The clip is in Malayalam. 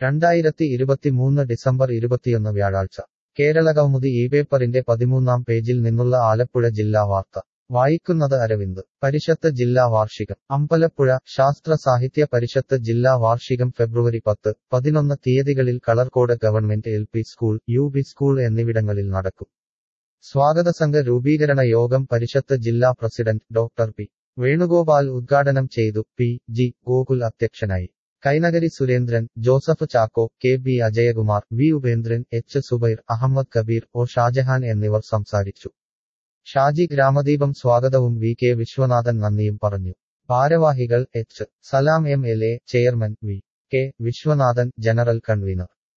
2023 ഡിസംബർ 21 വ്യാഴാഴ്ച കേരളകൗമുദി ഈ പേപ്പറിന്റെ 13-ാം പേജിൽ നിന്നുള്ള ആലപ്പുഴ ജില്ലാ വാർത്ത വായിക്കുന്നത് അരവിന്ദ്. പരിഷത്ത് ജില്ലാ വാർഷികം അമ്പലപ്പുഴ. ശാസ്ത്ര സാഹിത്യ പരിഷത്ത് ജില്ലാ വാർഷികം ഫെബ്രുവരി 10, 11 തീയതികളിൽ Kalarcode government LP school, UP school എന്നിവിടങ്ങളിൽ നടക്കും. സ്വാഗതസംഘ രൂപീകരണ യോഗം പരിഷത്ത് ജില്ലാ പ്രസിഡന്റ് ഡോക്ടർ പി. വേണുഗോപാൽ ഉദ്ഘാടനം ചെയ്തു. P.G. ഗോകുൽ അധ്യക്ഷനായി. Kainakary Surendran, Joseph Chacko, KB Ajayakumar, V. Upendran, H. Subair, Ahammed Kabeer, O. Shajahan എന്നിവർ സംസാരിച്ചു. ഷാജി ഗ്രാമദീപം സ്വാഗതവും VK വിശ്വനാഥൻ നന്ദിയും പറഞ്ഞു. ഭാരവാഹികൾ H. Salam MLA, chairman V. K. Viswanathan, general convener